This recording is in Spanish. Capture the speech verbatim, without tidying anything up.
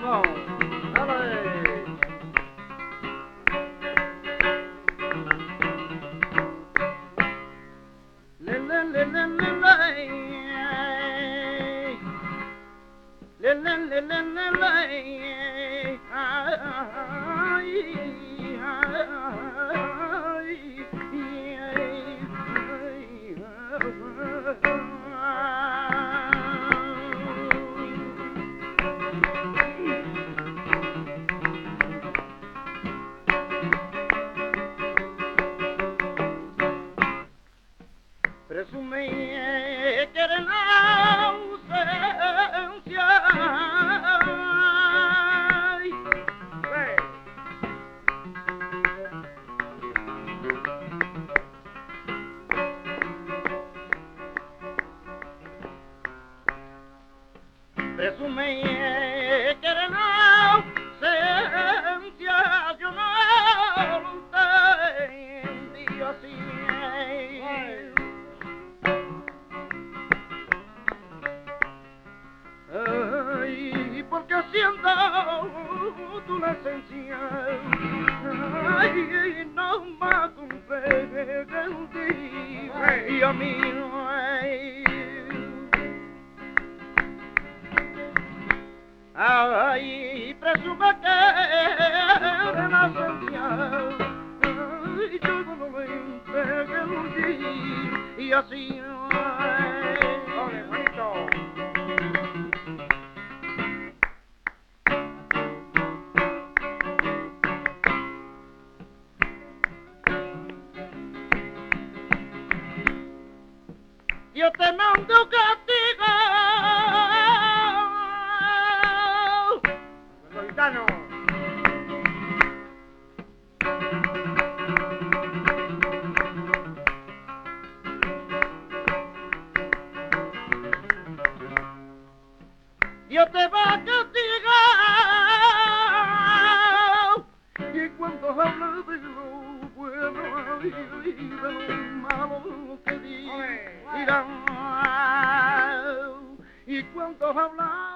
Vamos. Dale. Le, le, le, le, le, le. Le, le, le, le, le, le. Ay, ay, presume que eres la ausencia. Presume que eres la ausencia. Yo no lo entendí así. Ay, porque siento tu la esencia, ay, no me comprende y a mí no hay. Ay, presume que eres la esencia, ay, yo no lo entendí y así no hay. ¡Ole, bonito! Yo te mando castigo, los gitanos. Dios te va a castigar, y cuando hablas de lo bueno y de lo malo que dirán, y cuando hablas